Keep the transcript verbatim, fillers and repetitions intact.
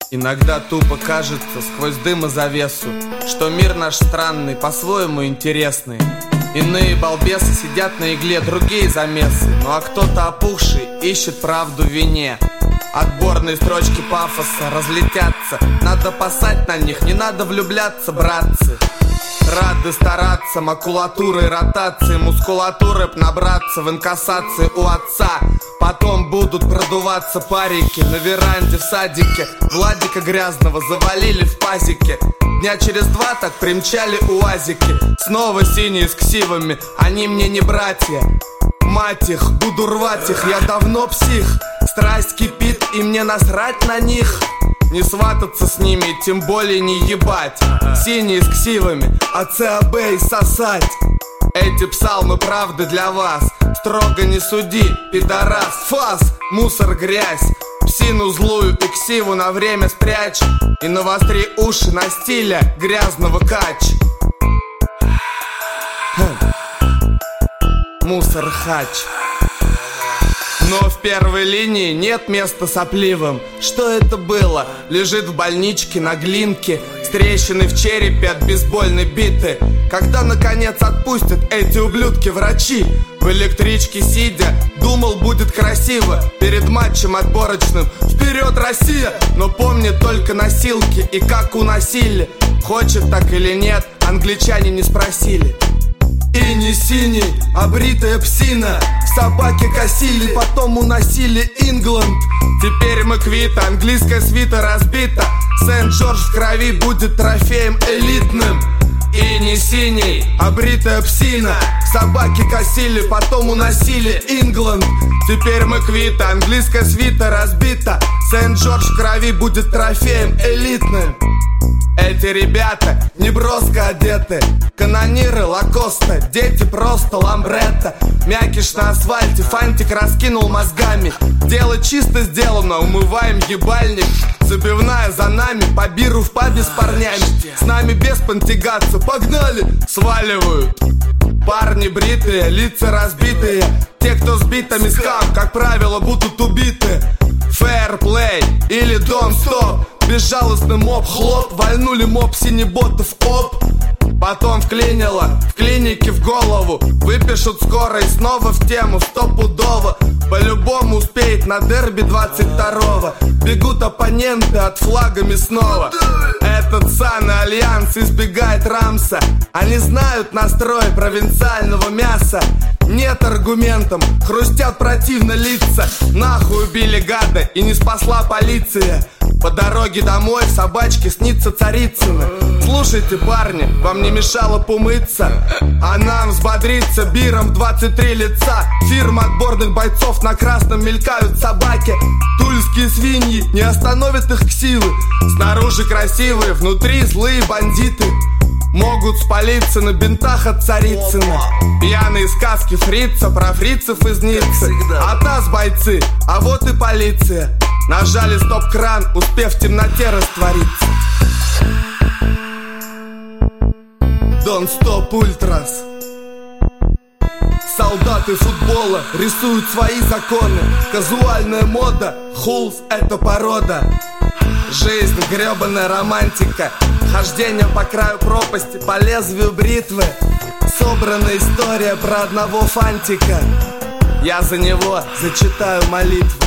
Иногда тупо кажется сквозь дым и завесу, что мир наш странный, по-своему интересный. Иные балбесы сидят на игле, другие замесы. Ну а кто-то опухший ищет правду в вине. Отборные строчки пафоса разлетятся. Надо пасать на них, не надо влюбляться, братцы. Рады стараться, макулатурой ротации, мускулатуры б набраться в инкассации у отца. Потом будут продуваться парики на веранде в садике. Владика грязного завалили в пазике. Дня через два так примчали уазики. Снова синие с ксивами, они мне не братья. Мать их, буду рвать их, я давно псих. Страсть кипит и мне насрать на них. Не свататься с ними, тем более не ебать. Синие с ксивами, а ЦАБ и сосать. Эти псалмы правды для вас. Строго не суди, пидорас. Фас, мусор, грязь. Псину злую и ксиву на время спрячь. И навостри уши на стиле грязного кач. Мусор хач. Но в первой линии нет места сопливым. Что это было? Лежит в больничке на глинке, с трещиной в черепе от бейсбольной биты. Когда наконец отпустят эти ублюдки-врачи? В электричке сидя, думал, будет красиво перед матчем отборочным. Вперед, Россия! Но помнит только носилки и как уносили. Хочет так или нет, англичане не спросили. И не синий, а бритая псина. Собаки косили, потом уносили Ингланд. Теперь мы квиты, английская свита разбита. Сент-Джордж в крови будет трофеем элитным. И не синий, а бритая псина. Собаки косили, потом уносили Ингланд. Теперь мы квиты, английская свита разбита. Сент-Джордж в крови будет трофеем элитным. Эти ребята неброско одеты, канониры Лакоста, дети просто ламбретта. Мякиш на асфальте, фантик раскинул мозгами. Дело чисто сделано, умываем ебальник. Забивная за нами, по биру в пабе с парнями. С нами без понтигаться, погнали, сваливают. Парни бритые, лица разбитые. Те, кто с битами скам, как правило, будут убиты. Fair play или don't stop. Безжалостный моб, хлоп, вальнули моб синеботов, оп. Потом вклинило, в клинике в голову. Выпишут скоро и снова в тему, стопудово. По-любому успеет на дерби двадцать второго. Бегут оппоненты от флагами снова. Этот саный альянс избегает рамса. Они знают настрой провинциального мяса. Нет аргументом, хрустят противно лица. Нахуй убили гада и не спасла полиция. По дороге домой в собачке снится Царицына. Слушайте, парни, вам не мешало помыться, а нам взбодриться биром двадцать три лица. Фирма отборных бойцов на красном мелькают собаки. Тульские свиньи, не остановят их ксивы. Снаружи красивые, внутри злые бандиты. Могут спалиться на бинтах от Царицына. Пьяные сказки фрица про фрицев из Ниццы. А таз бойцы, а вот и полиция. Нажали стоп-кран, успев в темноте раствориться. Don't stop ультрас. Солдаты футбола рисуют свои законы. Казуальная мода, хулс это порода. Жизнь гребаная романтика. Хождение по краю пропасти, по лезвию бритвы. Собранная история про одного фантика. Я за него зачитаю молитву.